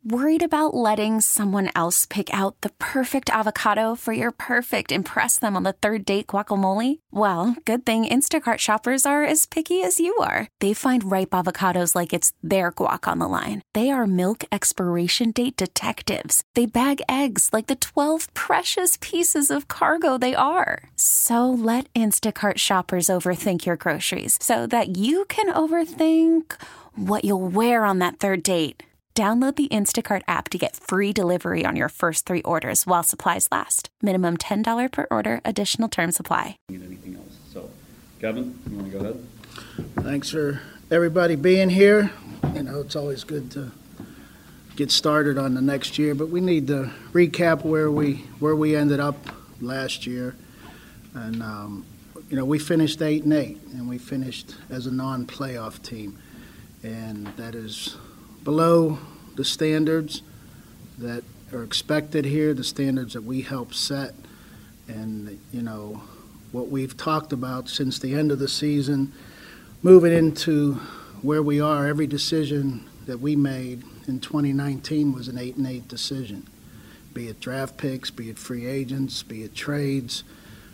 Worried about letting someone else pick out the perfect avocado for your perfect impress them on the third date guacamole? Well, good thing Instacart shoppers are as picky as you are. They find ripe avocados like it's their guac on the line. They are milk expiration date detectives. They bag eggs like the 12 precious pieces of cargo they are. So let Instacart shoppers overthink your groceries so that you can overthink what you'll wear on that third date. Download the Instacart app to get free delivery on your first 3 orders while supplies last. Minimum $10 per order. Additional terms apply. Anything else? So, Kevin, you want to go ahead? Thanks for everybody being here. You know, it's always good to get started on the next year, but we need to recap where we ended up last year. And you know, we finished 8-8, and we finished as a non-playoff team, and that is below the standards that are expected here, the standards that we helped set. And, you know, what we've talked about since the end of the season, moving into where we are, every decision that we made in 2019 was an 8-8 decision, be it draft picks, be it free agents, be it trades,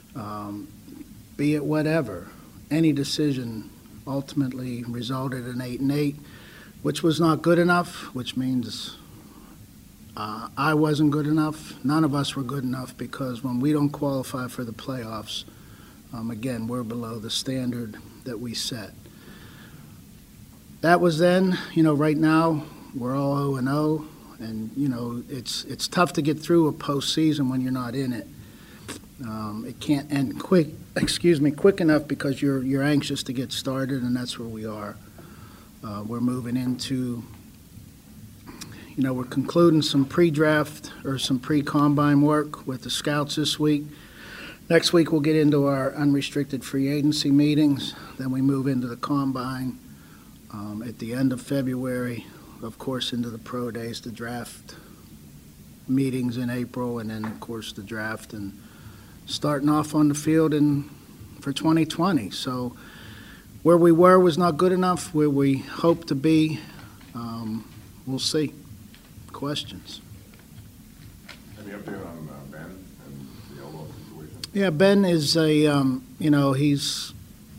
be it whatever. Any decision ultimately resulted in 8-8. Which was not good enough, which means I wasn't good enough. None of us were good enough, because when we don't qualify for the playoffs, again, we're below the standard that we set. That was then. You know, right now we're all 0-0, and you know, it's tough to get through a postseason when you're not in it. It can't end quick enough, because you're anxious to get started, and that's where we are. We're moving into, you know, we're concluding some pre-draft or some pre-combine work with the scouts this week. Next week we'll get into our unrestricted free agency meetings. Then we move into the combine at the end of February, of course, into the pro days, the draft meetings in April, and then, of course, the draft, and starting off on the field for 2020. So where we were was not good enough. Where we hope to be, we'll see. Questions? Any update on Ben and the elbow situation? Yeah, Ben is you know, he's,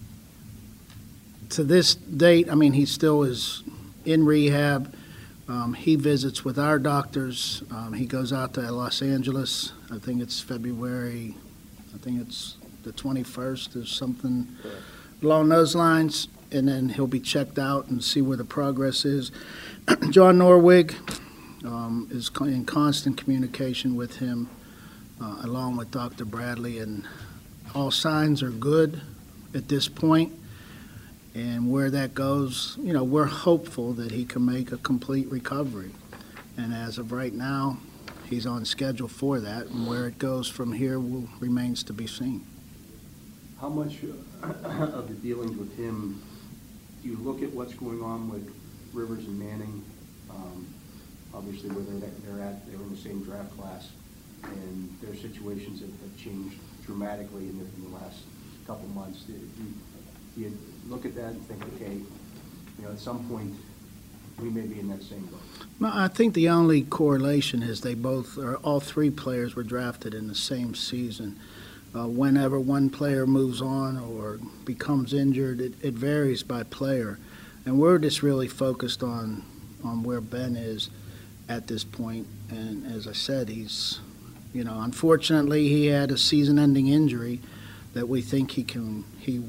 to this date, I mean, he still is in rehab. He visits with our doctors. He goes out to Los Angeles. I think it's February, I think it's the 21st or something. Correct. Along those lines, and then he'll be checked out and see where the progress is. John Norwig is in constant communication with him, along with Dr. Bradley, and all signs are good at this point. And where that goes, you know, we're hopeful that he can make a complete recovery. And as of right now, he's on schedule for that, and where it goes from here remains to be seen. How much of the dealings with him do you look at what's going on with Rivers and Manning? Obviously, where they're in the same draft class, and their situations have changed dramatically in the last couple months. Do you look at that and think, okay, you know, at some point we may be in that same boat? No, I think the only correlation is all 3 players were drafted in the same season. Whenever one player moves on or becomes injured, it varies by player. And we're just really focused on where Ben is at this point. And as I said, he's, you know, unfortunately he had a season-ending injury that we think he can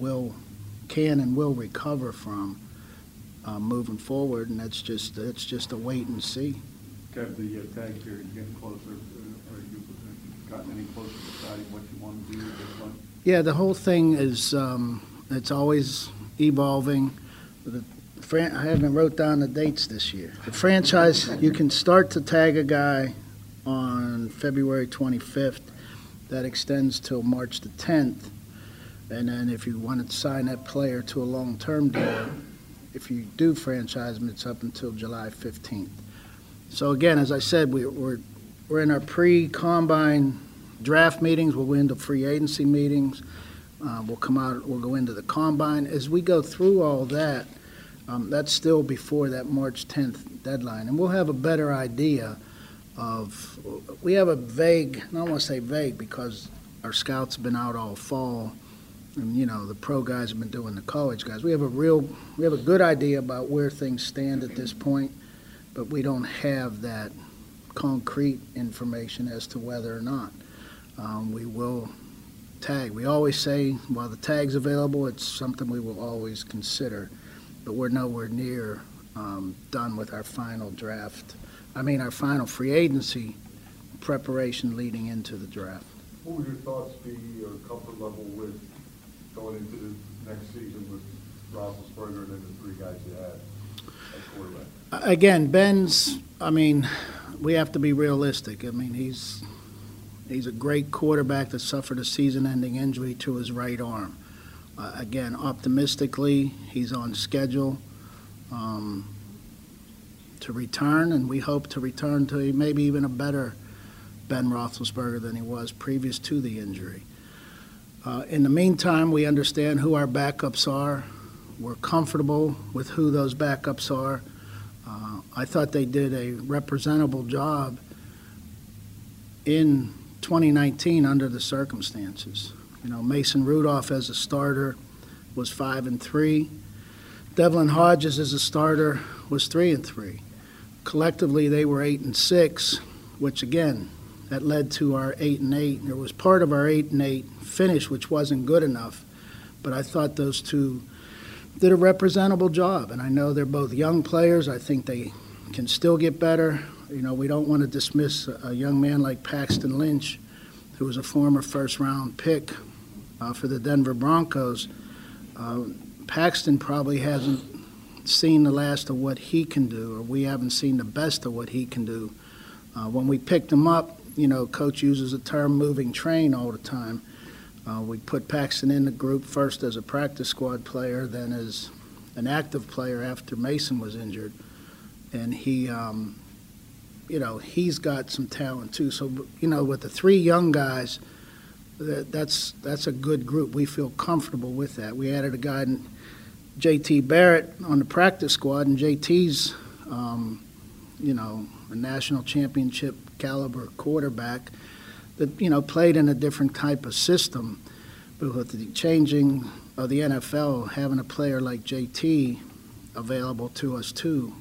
and will recover from moving forward. And it's just a wait and see. Kev, the tag period getting closer. Are you gotten any closer to deciding what you want to do with this one? Yeah, the whole thing is it's always evolving. I haven't wrote down the dates this year. The franchise, you can start to tag a guy on February 25th. That extends till March the 10th. And then if you want to sign that player to a long-term deal, if you do franchise him, it's up until July 15th. So again, as I said, we're in our pre-combine draft meetings. We'll go into free agency meetings. We'll go into the combine. As we go through all that, That's still before that March 10th deadline, and we'll have a better idea of, we have a vague, I don't want to say vague because our scouts have been out all fall, and, you know, the pro guys have been doing the college guys. We have a good idea about where things stand at this point, but we don't have that concrete information as to whether or not. We will tag. We always say, while the tag's available, it's something we will always consider, but we're nowhere near done with our final draft. Our final free agency preparation leading into the draft. What would your thoughts be or comfort level with going into the next season with Roethlisberger and then the three guys you had at quarterback? Again, Ben's, we have to be realistic. He's a great quarterback that suffered a season-ending injury to his right arm. Again, optimistically, he's on schedule to return, and we hope to return to maybe even a better Ben Roethlisberger than he was previous to the injury. In the meantime, we understand who our backups are. We're comfortable with who those backups are. I thought they did a representable job in 2019 under the circumstances. Mason Rudolph as a starter was 5-3. Devlin Hodges as a starter was 3-3. Collectively, they were 8-6, which again, that led to our 8-8. There was part of our 8-8 finish which wasn't good enough, but I thought those two did a representable job, and I know they're both young players. I think they can still get better. We don't want to dismiss a young man like Paxton Lynch, who was a former first-round pick for the Denver Broncos. Paxton probably hasn't seen the last of what he can do, or we haven't seen the best of what he can do. When we picked him up, Coach uses the term moving train all the time. We put Paxton in the group first as a practice squad player, then as an active player after Mason was injured. And he, he's got some talent too. So, with the three young guys, that's a good group. We feel comfortable with that. We added a guy, J.T. Barrett, on the practice squad, and J.T.'s, a national championship caliber quarterback that, played in a different type of system. But with the changing of the NFL, having a player like J.T. available to us too,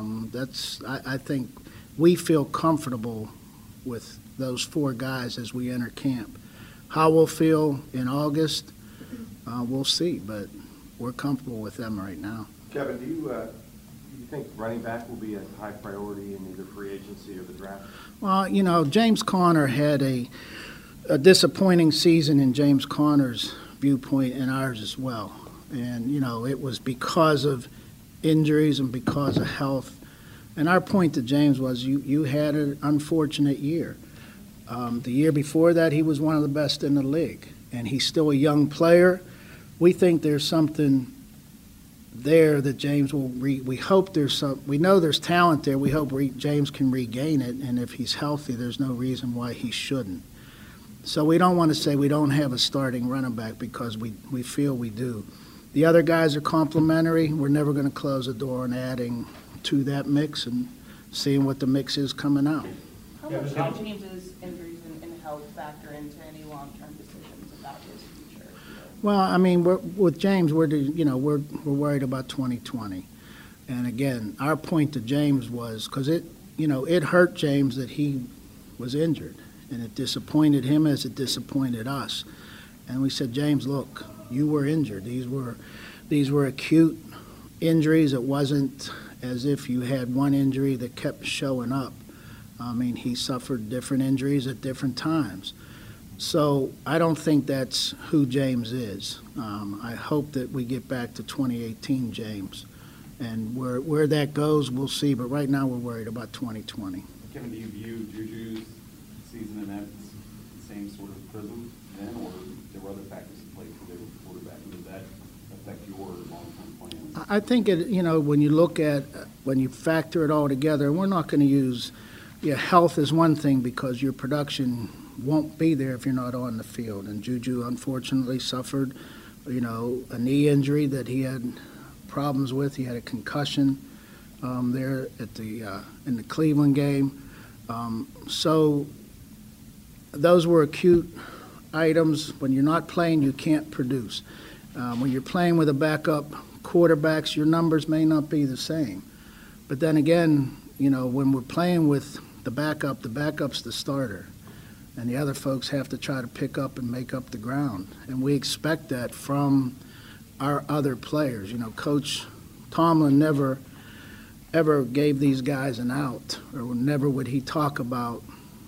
I think we feel comfortable with those four guys as we enter camp. How we'll feel in August, we'll see, but we're comfortable with them right now. Kevin, do you think running back will be a high priority in either free agency or the draft? Well, James Conner had a disappointing season in James Conner's viewpoint and ours as well. And, it was because of injuries and because of health. And our point to James was you had an unfortunate year. The year before that, he was one of the best in the league, and he's still a young player. We think there's something there that James will we hope we know there's talent there. We hope James can regain it, and if he's healthy, there's no reason why he shouldn't. So we don't want to say we don't have a starting running back because we feel we do. The other guys are complementary. We're never going to close the door on adding to that mix and seeing what the mix is coming out. How much do James's injuries and health factor into any long-term decisions about his future? Well, with James, we're worried about 2020, and again, our point to James was because it hurt James that he was injured, and it disappointed him as it disappointed us, and we said, James, look, you were injured. These were acute injuries. It wasn't as if you had one injury that kept showing up. He suffered different injuries at different times. So I don't think that's who James is. I hope that we get back to 2018 James. And where that goes, we'll see. But right now we're worried about 2020. Kevin, do you view Juju's season in that the same sort of prism then, or there were other factors at play for the quarterback? And does that affect your long-term plans? I think when you factor it all together, and we're not going to use health is one thing because your production won't be there if you're not on the field. And Juju unfortunately suffered, a knee injury that he had problems with. He had a concussion there at in the Cleveland game. So those were acute items. When you're not playing, you can't produce. When you're playing with a backup quarterbacks, your numbers may not be the same. But then again, when we're playing with the backup's the starter. And the other folks have to try to pick up and make up the ground. And we expect that from our other players. Coach Tomlin never ever gave these guys an out, or never would he talk about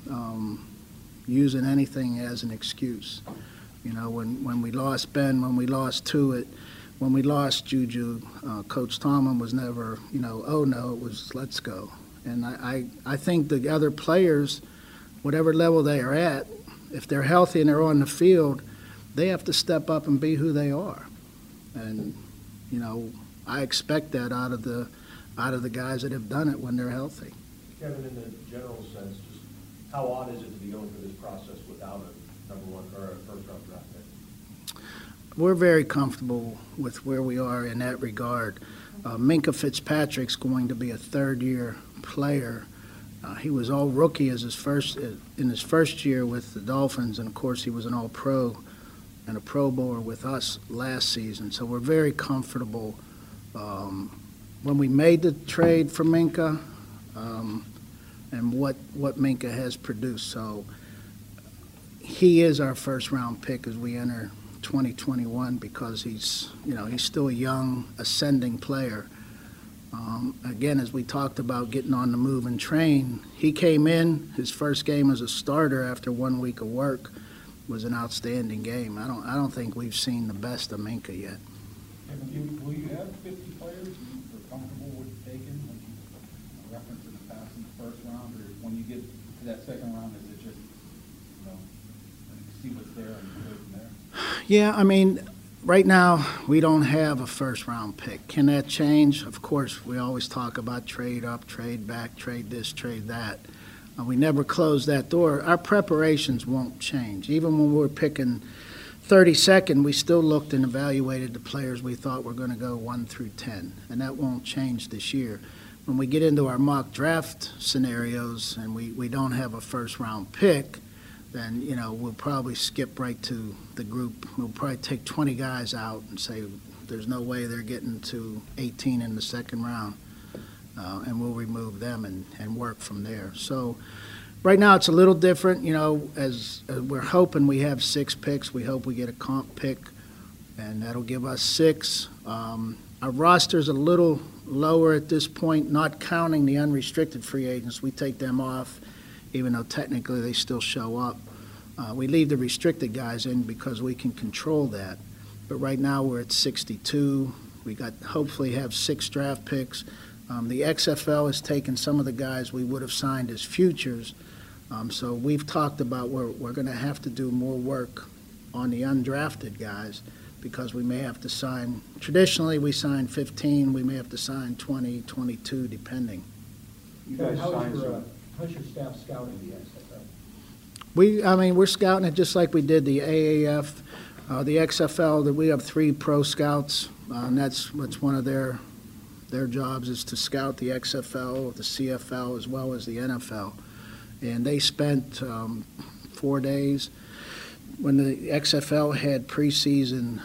using anything as an excuse. When we lost Ben, when we lost Tuitt, when we lost Juju, Coach Tomlin was never, oh no, it was let's go. And I think the other players, whatever level they are at, if they're healthy and they're on the field, they have to step up and be who they are. And, I expect that out of the guys that have done it when they're healthy. Kevin, in the general sense, just how odd is it to be going through this process without a number one or a first-round draft pick? We're very comfortable with where we are in that regard. Minkah Fitzpatrick's going to be a third-year player. He was all rookie in his first year with the Dolphins, and of course he was an all-pro and a Pro Bowler with us last season. So we're very comfortable. When we made the trade for Minkah and what Minkah has produced, so he is our first-round pick as we enter 2021 because he's still a young, ascending player. Again, as we talked about getting on the move and train, he came in, his first game as a starter after 1 week of work was an outstanding game. I don't think we've seen the best of Minkah yet. Will you have 50 players you're comfortable with taking, like you referenced in the past in the first round, or when you get to that second round, is it just, see what's there and go from there? Yeah, right now we don't have a first-round pick. Can that change? Of course, we always talk about trade up, trade back, trade this, trade that. We never close that door. Our preparations won't change. Even when we're picking 32nd, we still looked and evaluated the players we thought were going to go 1 through 10, and that won't change this year. When we get into our mock draft scenarios and we don't have a first-round pick, then, we'll probably skip right to the group. We'll probably take 20 guys out and say there's no way they're getting to 18 in the second round, and we'll remove them and work from there. So right now it's a little different, as we're hoping we have 6 picks. We hope we get a comp pick, and that'll give us 6. Our roster's a little lower at this point, not counting the unrestricted free agents. We take them off, even though technically they still show up. We leave the restricted guys in because we can control that. But right now we're at 62. We hopefully have 6 draft picks. The XFL has taken some of the guys we would have signed as futures. So we've talked about we're going to have to do more work on the undrafted guys because we may have to sign, traditionally we sign 15, we may have to sign 20, 22, depending. You guys signed some. How's your staff scouting the XFL? We're scouting it just like we did the AAF, the XFL. That we have 3 pro scouts, and that's one of their jobs is to scout the XFL, the CFL, as well as the NFL. And they spent 4 days when the XFL had preseason.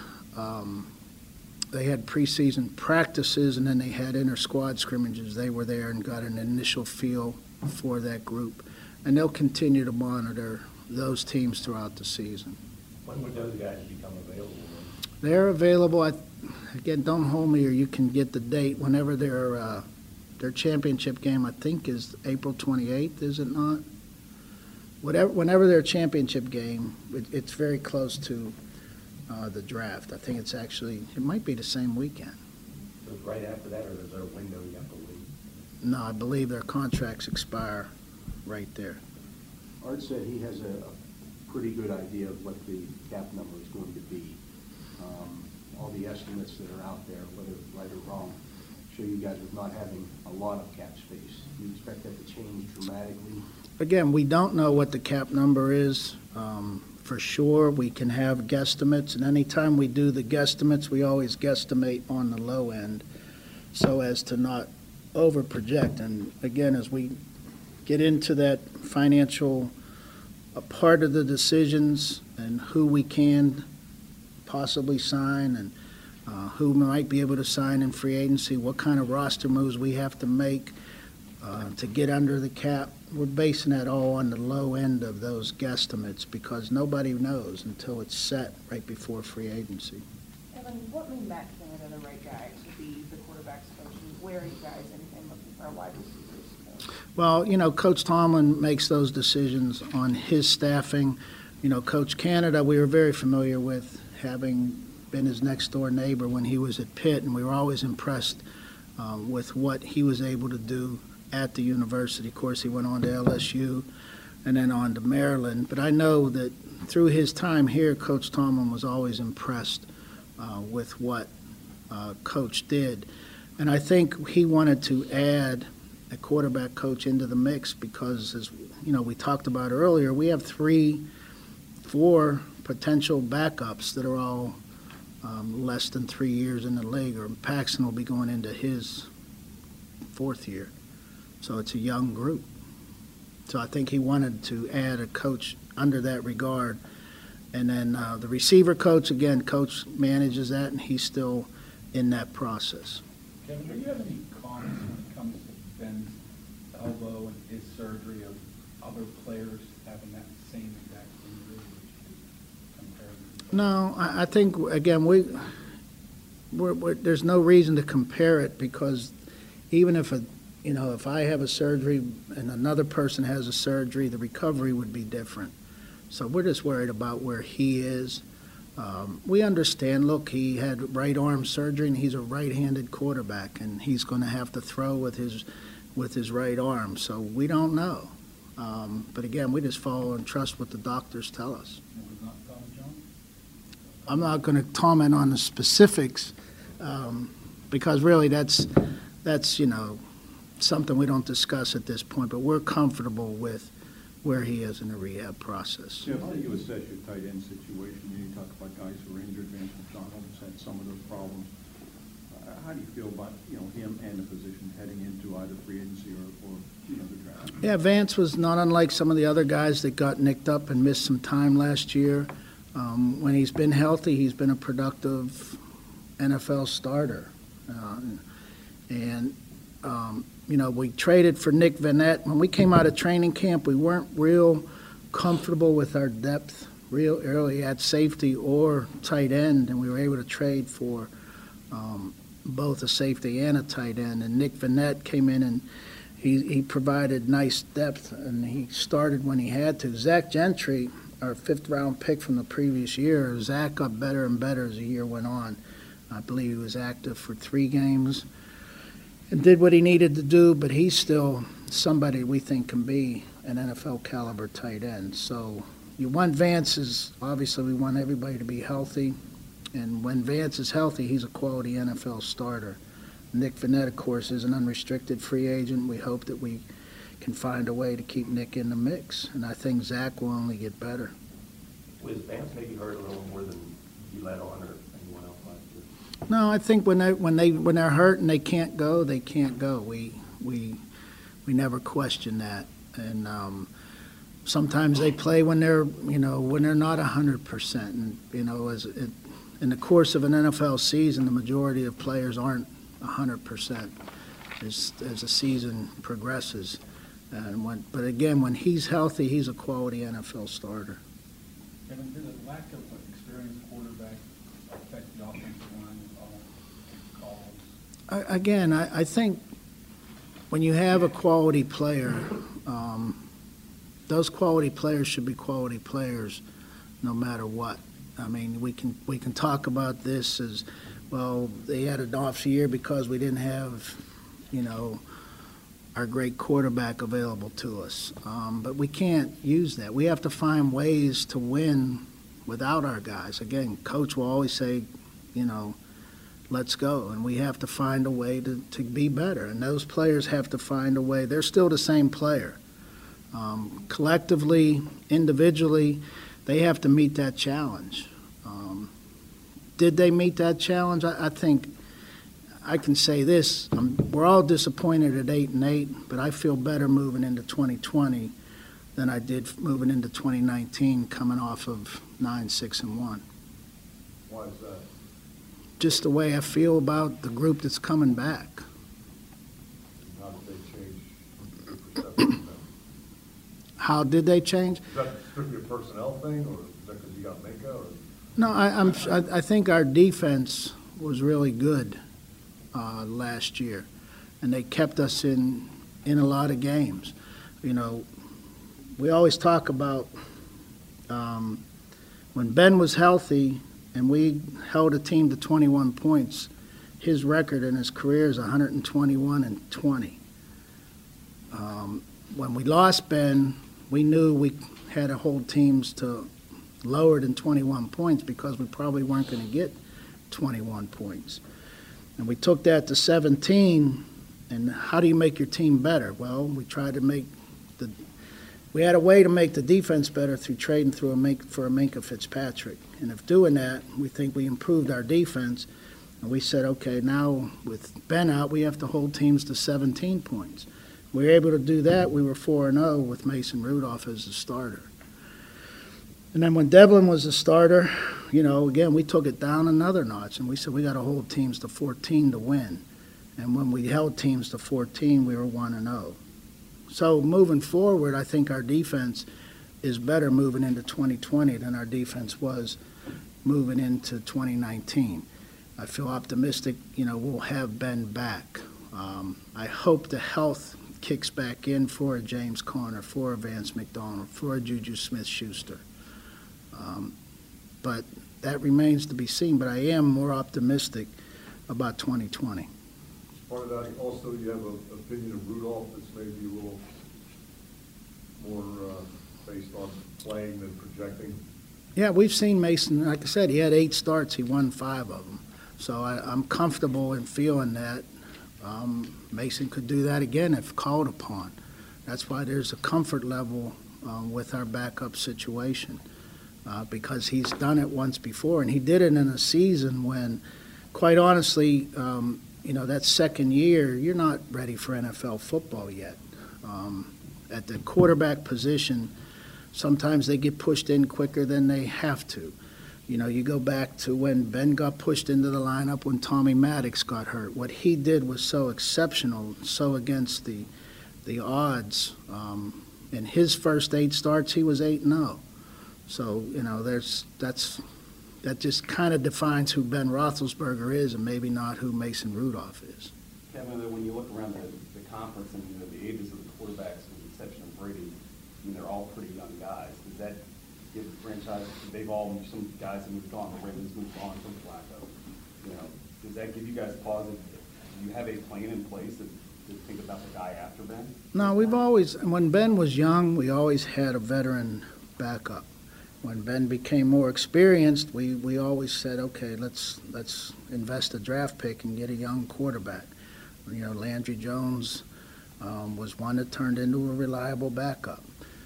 They had preseason practices, and then they had inter-squad scrimmages. They were there and got an initial feel for that group, and they'll continue to monitor those teams throughout the season. When would those guys become available? They're available. Again, don't hold me, or you can get the date whenever their championship game. I think is April 28th, is it not? Whenever their championship game, it's very close to the draft. I think it might be the same weekend. So it's right after that, or is there a window you have to wait? No, I believe their contracts expire right there. Art said he has a pretty good idea of what the cap number is going to be. All the estimates that are out there, whether right or wrong, show you guys with not having a lot of cap space. Do you expect that to change dramatically? Again, we don't know what the cap number is for sure. We can have guesstimates, and anytime we do the guesstimates, we always guesstimate on the low end so as to not over-project. And again, as we get into that financial part of the decisions and who we can possibly sign and who might be able to sign in free agency, what kind of roster moves we have to make to get under the cap, we're basing that all on the low end of those guesstimates because nobody knows until it's set right before free agency. Evan, what made Matt Canada the right guy to be the quarterback's coach, and where are you guys in looking for a wide receivers coach? Well, you know, Coach Tomlin makes those decisions on his staffing. You know, Coach Canada, we were very familiar with, having been his next-door neighbor when he was at Pitt, and we were always impressed with what he was able to do at the university. Of course, he went on to LSU and then on to Maryland. But I know that through his time here, Coach Tomlin was always impressed with what Coach did. And I think he wanted to add a quarterback coach into the mix because, as you know, we talked about earlier, we have 4 potential backups that are all less than 3 years in the league, or Paxton will be going into his 4th year. So it's a young group. So I think he wanted to add a coach under that regard. And then the receiver coach, again, Coach manages that, and he's still in that process. Kevin, do you have any comments when it comes to Ben's elbow and his surgery of other players having that same exact injury? No, I think, again, we're, there's no reason to compare it because even if if I have a surgery and another person has a surgery, the recovery would be different. So we're just worried about where he is. We understand, look, he had right arm surgery and he's a right-handed quarterback and he's going to have to throw with his right arm. So we don't know. But again, we just follow and trust what the doctors tell us. I'm not going to comment on the specifics because really that's something we don't discuss at this point, but we're comfortable with where he is in the rehab process. Jeff, how do you assess your tight end situation? You talk about guys who are injured. Vance McDonald's had some of those problems. How do you feel about him and the position heading into either free agency or the draft? Yeah, Vance was not unlike some of the other guys that got nicked up and missed some time last year. When he's been healthy, he's been a productive NFL starter. We traded for Nick Vannett. When we came out of training camp, we weren't real comfortable with our depth real early at safety or tight end, and we were able to trade for both a safety and a tight end. And Nick Vannett came in and he provided nice depth, and he started when he had to. Zach Gentry, our 5th-round pick from the previous year, Zach got better and better as the year went on. I believe he was active for 3 games and did what he needed to do, but he's still somebody we think can be an NFL caliber tight end. So you want Vance obviously we want everybody to be healthy, and when Vance is healthy, he's a quality NFL starter. Nick Vannett, of course, is an unrestricted free agent. We hope that we can find a way to keep Nick in the mix, and I think Zach will only get better. Was Vance maybe hurt a little more than you let on or anyone else last year? No, I think when they're hurt and they can't go, they can't go. We never question that, and sometimes they play when they're not 100%. And in the course of an NFL season, the majority of players aren't 100% as the season progresses. But again, when he's healthy, he's a quality NFL starter. Kevin, did a lack of an experienced quarterback affect the offensive line at all? Again, I think when you have a quality player, those quality players should be quality players no matter what. I mean, we can talk about this as, well, they had an off year because we didn't have, our great quarterback available to us. But we can't use that. We have to find ways to win without our guys. Again, Coach will always say, let's go. And we have to find a way to be better. And those players have to find a way. They're still the same player. Collectively, individually, they have to meet that challenge. Did they meet that challenge? I think I can say this: we're all disappointed at 8-8, but I feel better moving into 2020 than I did moving into 2019, coming off of 9-6-1. Why is that? Just the way I feel about the group that's coming back. How did they change your perception of them? How did they change? Is that strictly a personnel thing, or is that because you got Minka, or? No, I think our defense was really good last year, and they kept us in a lot of games. You know, we always talk about when Ben was healthy and we held a team to 21 points, his record in his career is 121-20. When we lost Ben, we knew we had to hold teams to lower than 21 points because we probably weren't going to get 21 points. And we took that to 17, and how do you make your team better? Well, we tried to we had a way to make the defense better through trading for a Minka Fitzpatrick. And if doing that, we think we improved our defense. And we said, okay, now with Ben out, we have to hold teams to 17 points. We were able to do that. We were 4-0 with Mason Rudolph as the starter. And then when Devlin was the starter, you know, again, we took it down another notch, and we said we got to hold teams to 14 to win. And when we held teams to 14, we were 1-0. So moving forward, I think our defense is better moving into 2020 than our defense was moving into 2019. I feel optimistic, you know, we'll have Ben back. I hope the health kicks back in for a James Conner, for a Vance McDonald, for a Juju Smith-Schuster. But that remains to be seen. But I am more optimistic about 2020. Part of that, also, you have an opinion of Rudolph that's maybe a little more based on playing than projecting. Yeah, we've seen Mason. Like I said, he had 8 starts. He won 5 of them. So I'm comfortable in feeling that Mason could do that again if called upon. That's why there's a comfort level with our backup situation because he's done it once before, and he did it in a season when, quite honestly, you know, that second year, you're not ready for NFL football yet. At the quarterback position, sometimes they get pushed in quicker than they have to. You know, you go back to when Ben got pushed into the lineup when Tommy Maddox got hurt. What he did was so exceptional, so against the odds. In his first 8 starts, he was 8-0. So, you know, that just kind of defines who Ben Roethlisberger is and maybe not who Mason Rudolph is. Kevin, when you look around the conference and you know, the ages of the quarterbacks, with the exception of Brady, I mean, they're all pretty young guys. Does that give the franchise, they've all, some guys have moved on, the Ravens moved on from Flacco. You know, does that give you guys pause? Do you have a plan in place to think about the guy after Ben? No, we've always, when Ben was young, we always had a veteran backup. When Ben became more experienced, we always said, okay, let's invest a draft pick and get a young quarterback. You know, Landry Jones was one that turned into a reliable backup.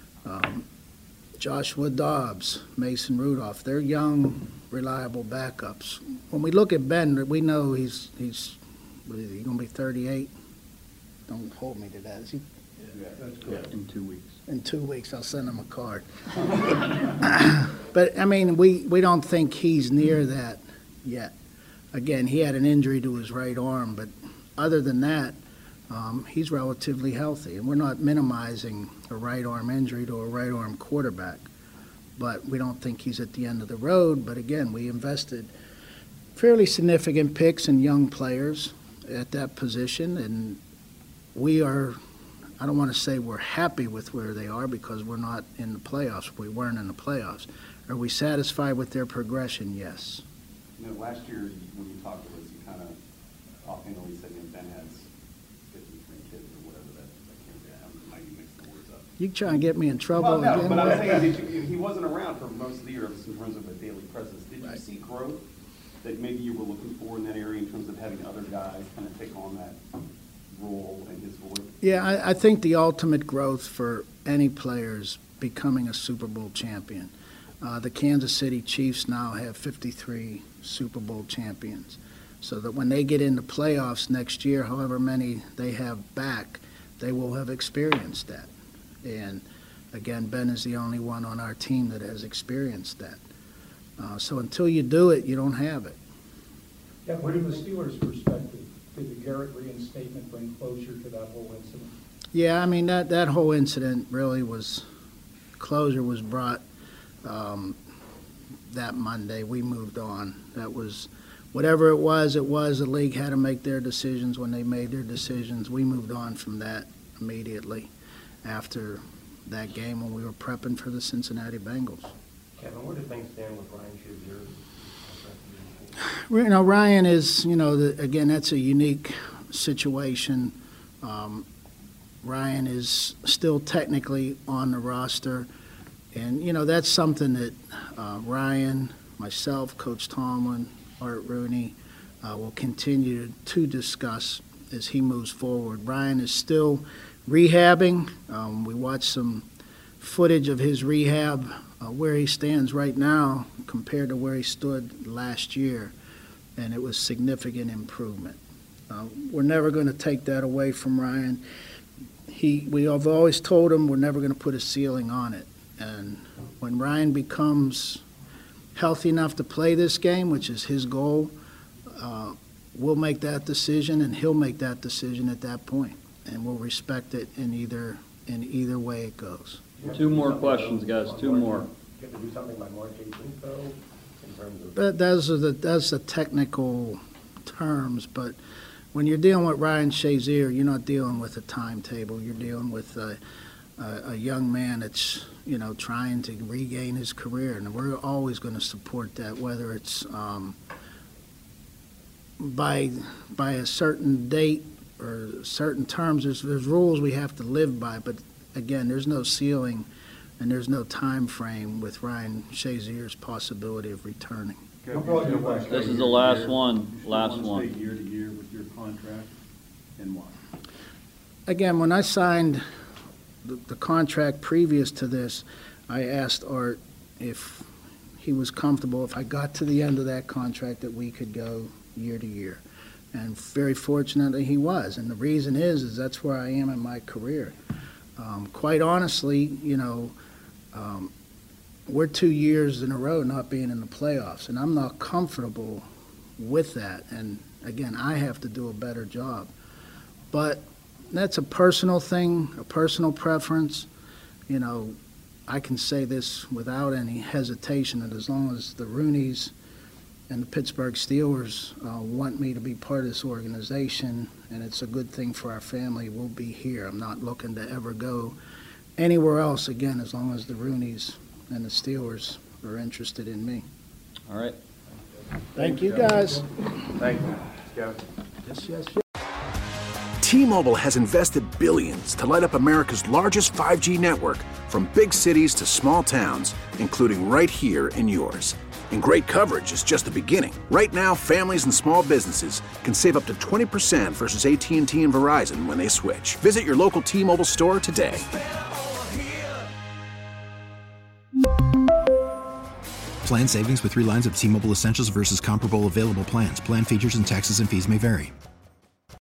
Joshua Dobbs, Mason Rudolph, they're young, reliable backups. When we look at Ben, we know he's what is he going to be 38? Don't hold me to that. Is he? Yeah, that's correct. In 2 weeks. In 2 weeks, I'll send him a card. But, I mean, we don't think he's near that yet. Again, he had an injury to his right arm, but other than that, he's relatively healthy. And we're not minimizing a right arm injury to a right arm quarterback. But we don't think he's at the end of the road. But, again, we invested fairly significant picks in young players at that position, and we are – I don't want to say we're happy with where they are because we're not in the playoffs. We weren't in the playoffs. Are we satisfied with their progression? Yes. You know, last year when you talked to us, you kind of offhandedly said, you know, Ben has 53 kids or whatever that came down. I might be mixing the words up. You trying to get me in trouble Well, no, again? but I'm saying he wasn't around for most of the year in terms of a daily presence. Did you see growth that maybe you were looking for in that area in terms of having other guys kind of take on that role and his voice? Yeah, I think the ultimate growth for any player is becoming a Super Bowl champion. the Kansas City Chiefs now have 53 Super Bowl champions. So that when they get into playoffs next year, however many they have back, they will have experienced that. And again, Ben is the only one on our team that has experienced that. So until you do it, you don't have it. Yeah, but from the Steelers' perspective, did the Garrett reinstatement bring closure to that whole incident? Yeah, I mean, that whole incident really was, closure was brought that Monday. We moved on. That was, whatever it was, the league had to make their decisions. When they made their decisions, we moved on from that immediately after that game when we were prepping for the Cincinnati Bengals. Kevin, where do things stand with Ryan Shazier? Ryan is, again, that's a unique situation. Ryan is still technically on the roster. And, that's something that Ryan, myself, Coach Tomlin, Art Rooney will continue to discuss as he moves forward. Ryan is still rehabbing. We watched some footage of his rehab, where he stands right now compared to where he stood last year, and it was significant improvement. We're never going to take that away from Ryan. We have always told him we're never going to put a ceiling on it. And when Ryan becomes healthy enough to play this game, which is his goal, we'll make that decision, and he'll make that decision at that point, and we'll respect it in either way it goes. 2 more questions, guys. 2 more. You have to do something by March 18th, though, in terms of... That's the technical terms, but when you're dealing with Ryan Shazier, you're not dealing with a timetable. You're dealing with a young man that's, trying to regain his career, and we're always going to support that, whether it's by a certain date or certain terms. There's rules we have to live by, but again, there's no ceiling and there's no time frame with Ryan Shazier's possibility of returning. This is the last one. Last one. Stay year to year with your contract, and why? Again, when I signed the contract previous to this, I asked Art if he was comfortable if I got to the end of that contract that we could go year to year. And very fortunately he was. And the reason is that's where I am in my career. Quite honestly, we're 2 years in a row not being in the playoffs, and I'm not comfortable with that. And again, I have to do a better job. But that's a personal thing, a personal preference. I can say this without any hesitation, that as long as the Rooneys and the Pittsburgh Steelers want me to be part of this organization, and it's a good thing for our family, we'll be here. I'm not looking to ever go anywhere else again, as long as the Rooneys and the Steelers are interested in me. All right. Thank you, guys. Thank you. Kevin. Yes. T-Mobile has invested billions to light up America's largest 5G network, from big cities to small towns, including right here in yours. And great coverage is just the beginning. Right now, families and small businesses can save up to 20% versus AT&T and Verizon when they switch. Visit your local T-Mobile store today. Plan savings with 3 lines of T-Mobile Essentials versus comparable available plans. Plan features and taxes and fees may vary.